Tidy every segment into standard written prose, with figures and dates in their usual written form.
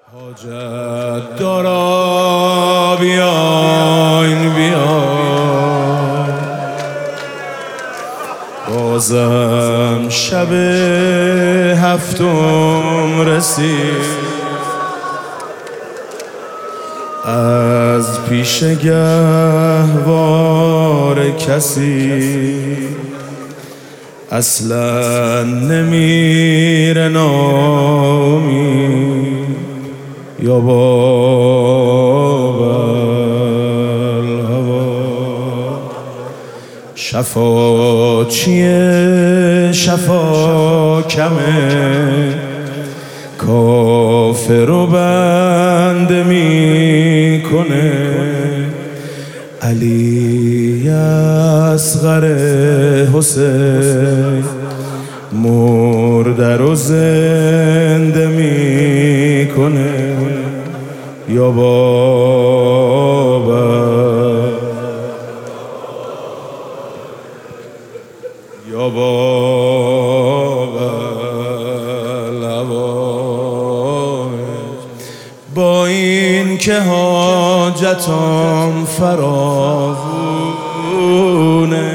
حاجت دارا بیاین بازم شب هفتم رسید، از پیش گهوار کسی اصلا نمیره نامی. یا باب الهوا شفا چیه شفا کمه، کافر رو بنده میکنه. علی اصغر حسین مرده رو زنده میکنه. یا بابا یا بابا با این که حاجتم فراوونه،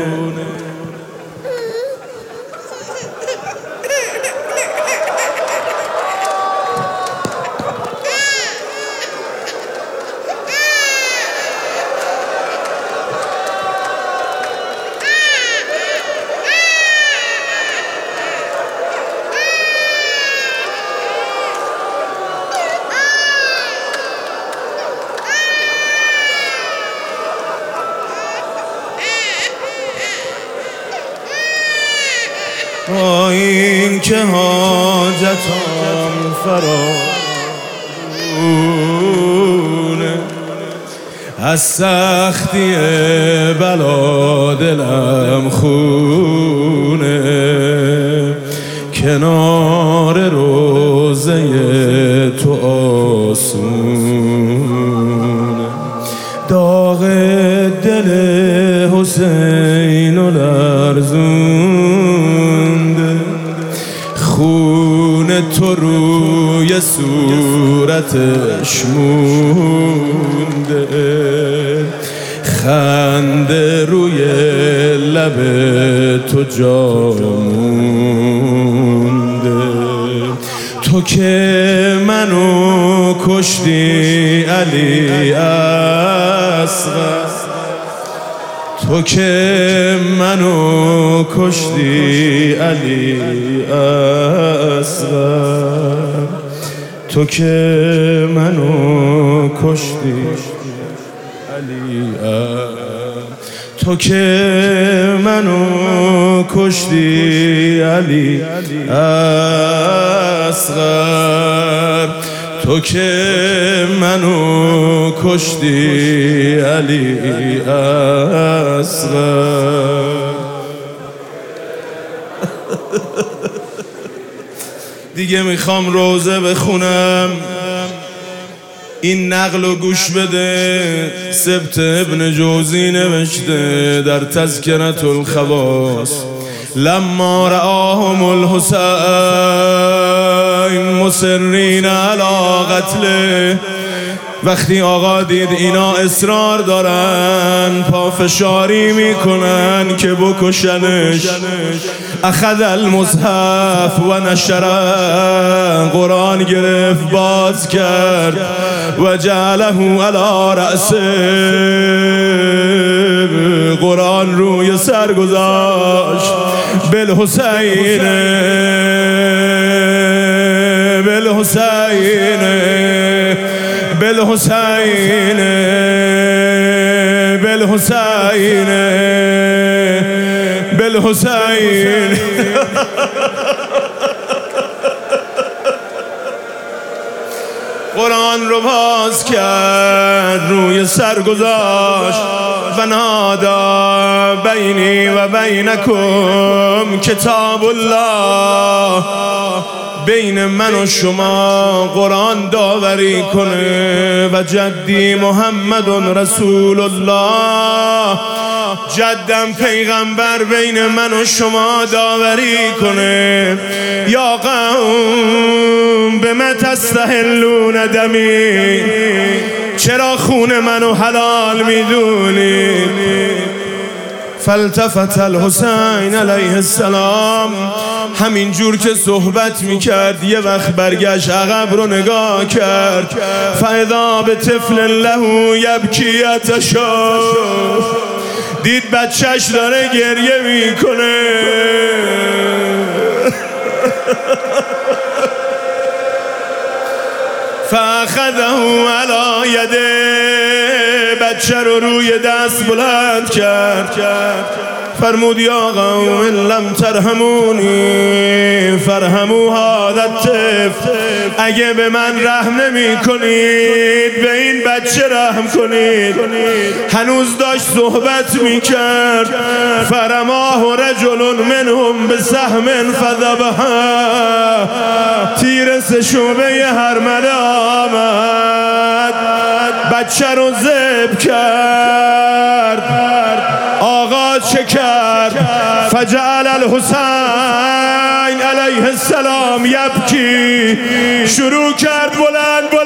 با این که حاجتم فراوونه، از سختی بلا دلم خونه. کنار روزه تو آسونه، داغ دل حسین و لرزونده. خون تو روی صورتش مونده، خنده روی لب تو جا مونده. تو که منو کشتی علی اصغر، تو که منو کشتی علی اصغر، تو که منو کشتی علی اصغر، تو که منو کشتی علی اصغر، تو که منو کشتی علی اصغر. دیگه میخوام روزه بخونم، این نقل و گوش بده. سبت ابن جوزی نوشته در تذکرة الخواص: لما رآهم الحسین مصرین علی قتله، وقتی آقا دید اینا اصرار دارن پافشاری میکنن که بکشنش، اخذ المصحف و نشر، قرآن گرفت باز کرد، و جعله علی رأسه، قرآن روی سر گذاشت. بالحسین بالحسین بالحسین بالحسین بالحسین. قرآن رو باز کرد، روی سر گذاشت. و نادا بینی و بینکم کتاب الله، بین من و شما قرآن داوری کنه. و جدی محمد رسول الله، جدم پیغمبر بین من و شما داوری کنه. یا قوم بما تستحلون دمی، چرا خون منو حلال میدونی؟ فالتفت الحسین علیه السلام، همین جور که صحبت میکرد یه وقت برگشت عقب رو نگاه کرد. فاذا بطفل له یبکی یتشا، دید بچهش داره گریه میکنه. فاخذه علی یده، بچه رو روی دست بلند کرد. فرمود یا قوم ان لم ترحمونی فرحموا هذا الطفل، اگه به من رحم نمی کنید به این بچه رحم کنید. هنوز داشت صحبت می کرد. فرماه رجل منهم بسهم فذبحه، تیر سه‌شعبه هرمله آمد، بچه رو ذبح کرد. آقا چه کرد؟ فجعل الحسین علیه السلام یبکی، شروع کرد بلند